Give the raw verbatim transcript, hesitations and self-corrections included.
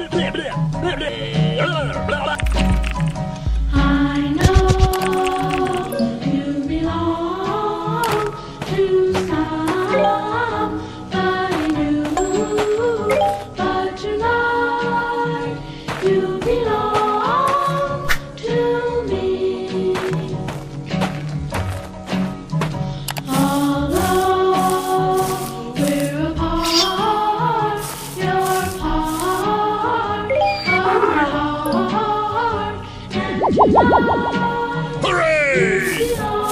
I know you belong to somebody new, but tonight you belong to me. Although we're apart, you're part of my heart, and tonight Hooray! you belong.